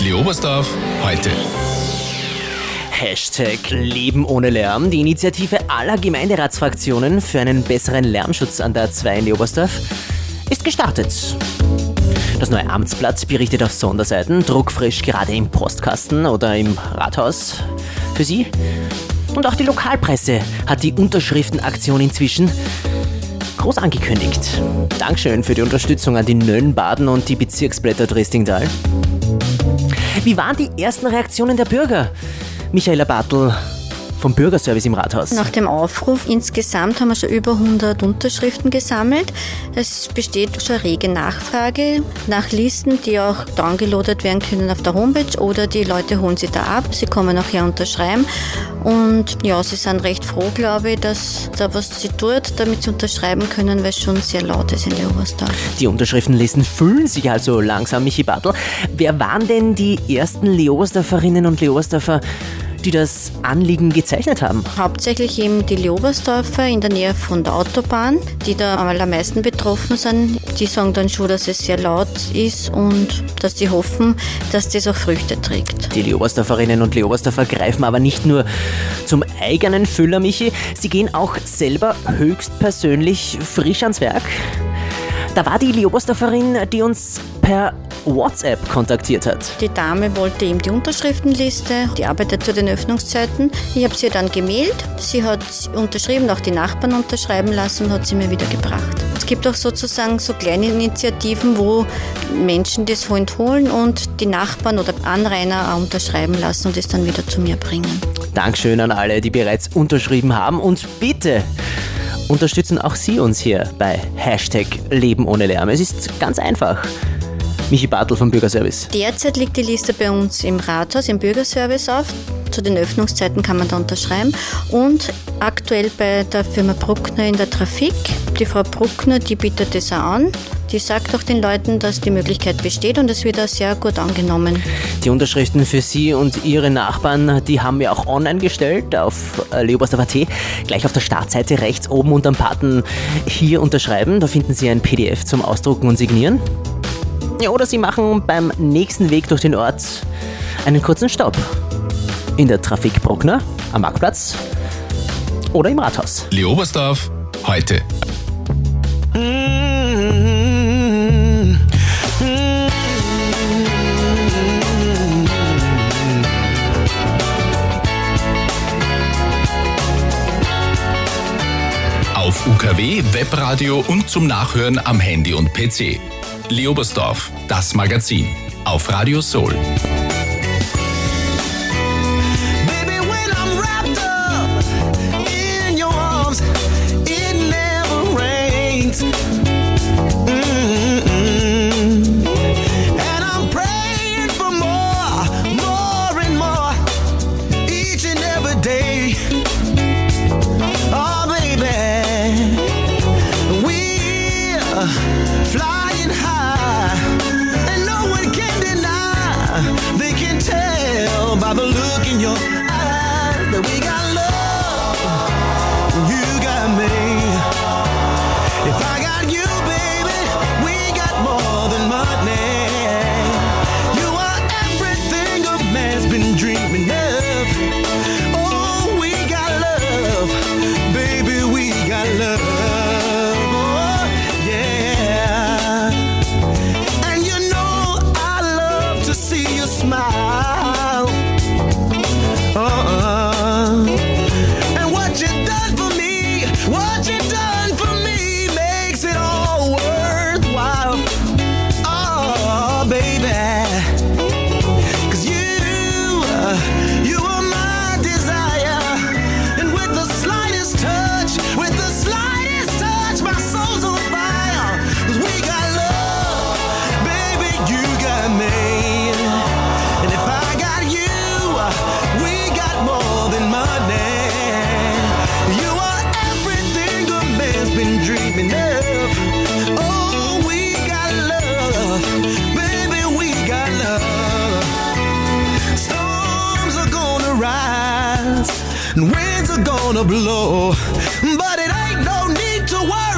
Leobersdorf heute. Hashtag Leben ohne Lärm. Die Initiative aller Gemeinderatsfraktionen für einen besseren Lärmschutz an der A2 in Leobersdorf ist gestartet. Das neue Amtsblatt berichtet auf Sonderseiten, druckfrisch gerade im Postkasten oder im Rathaus für Sie. Und auch die Lokalpresse hat die Unterschriftenaktion inzwischen groß angekündigt. Dankeschön für die Unterstützung an die Nöllenbaden und die Bezirksblätter Dresdingtal. Wie waren die ersten Reaktionen der Bürger? Michaela Bartl vom Bürgerservice im Rathaus. Nach dem Aufruf insgesamt haben wir schon über 100 Unterschriften gesammelt. Es besteht schon rege Nachfrage nach Listen, die auch downgeloadet werden können auf der Homepage oder die Leute holen sie da ab. Sie kommen auch her unterschreiben und ja, sie sind recht froh, glaube ich, dass da was sie tut, damit sie unterschreiben können, weil es schon sehr laut ist in Leobersdorf. Die Unterschriftenlisten füllen sich also langsam, Michi Bartl. Wer waren denn die ersten Leobersdorferinnen und Leobersdorfer, die das Anliegen gezeichnet haben? Hauptsächlich eben die Leobersdorfer in der Nähe von der Autobahn, die da am allermeisten betroffen sind. Die sagen dann schon, dass es sehr laut ist und dass sie hoffen, dass das auch Früchte trägt. Die Leobersdorferinnen und Leobersdorfer greifen aber nicht nur zum eigenen Füller, Michi, sie gehen auch selber höchstpersönlich frisch ans Werk. Da war die Leobersdorferin, die uns per WhatsApp kontaktiert hat. Die Dame wollte eben die Unterschriftenliste, die arbeitet zu den Öffnungszeiten. Ich habe sie dann gemailt, sie hat unterschrieben, auch die Nachbarn unterschreiben lassen und hat sie mir wieder gebracht. Es gibt auch sozusagen so kleine Initiativen, wo Menschen das holen und die Nachbarn oder Anrainer auch unterschreiben lassen und es dann wieder zu mir bringen. Dankeschön an alle, die bereits unterschrieben haben und bitte unterstützen auch Sie uns hier bei Hashtag Leben ohne Lärm. Es ist ganz einfach. Michi Bartl vom Bürgerservice. Derzeit liegt die Liste bei uns im Rathaus, im Bürgerservice auf. Zu den Öffnungszeiten kann man da unterschreiben. Und aktuell bei der Firma Bruckner in der Trafik. Die Frau Bruckner, die bietet das auch an. Die sagt auch den Leuten, dass die Möglichkeit besteht und es wird auch sehr gut angenommen. Die Unterschriften für Sie und Ihre Nachbarn, die haben wir auch online gestellt auf leobersdorf.at. Gleich auf der Startseite rechts oben unterm Button hier unterschreiben. Da finden Sie ein PDF zum Ausdrucken und Signieren. Ja, oder Sie machen beim nächsten Weg durch den Ort einen kurzen Stopp. In der Trafik Bruckner, am Marktplatz oder im Rathaus. Leobersdorf heute. Auf UKW, Webradio und zum Nachhören am Handy und PC. Leobersdorf, das Magazin. Auf Radio Soul. Flying high, and no one can deny. They can tell by the look in your eyes that we got love. You got me. If I got you, baby, we got more than money. You are everything a man's been dreaming of. Oh, we got love, baby, we got love. Smile. And what you done for me, what you done for me makes it all worthwhile. Oh, baby, 'cause you are my desire. And with the slightest touch, my soul's on fire. 'Cause we got love, baby, you got me. We got more than money. You are everything a man's been dreaming of. Oh, we got love, baby, we got love. Storms are gonna rise and winds are gonna blow, but it ain't no need to worry.